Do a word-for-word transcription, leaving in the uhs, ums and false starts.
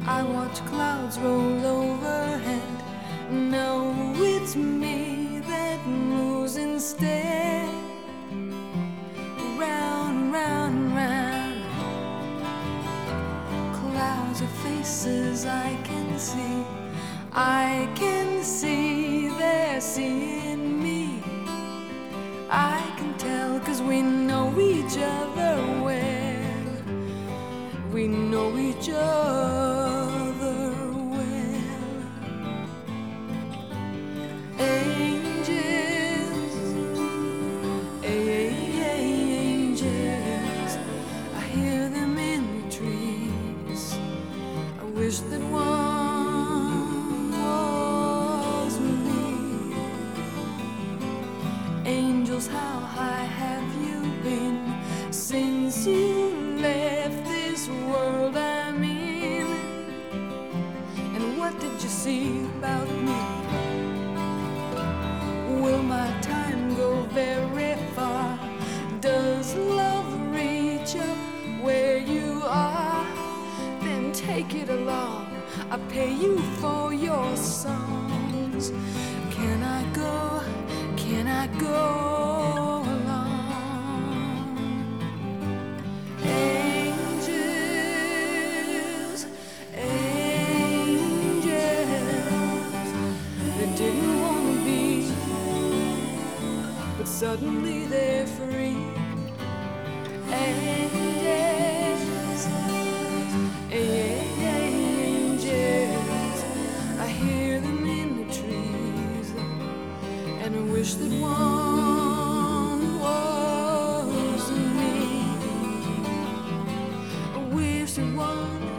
I watch clouds roll overhead. No, it's me that moves instead. Round, round, round. Clouds of faces I can see. I can see they're seeing me. I can tell 'cause we know each other well. We know each other well. Angels, angels, I hear them in the trees. I wish that one was me. Angels, how high have you been since you left this world I'm in? And what did you see about me? Will my time go very far? Does love reach up where you are? Then take it along, I pay you for your songs. Can I go? Can I go along? Angels, angels, they didn't want to be, but suddenly they're free. Angels, angels, I hear them in the trees. And I wish that one was me. I wish that one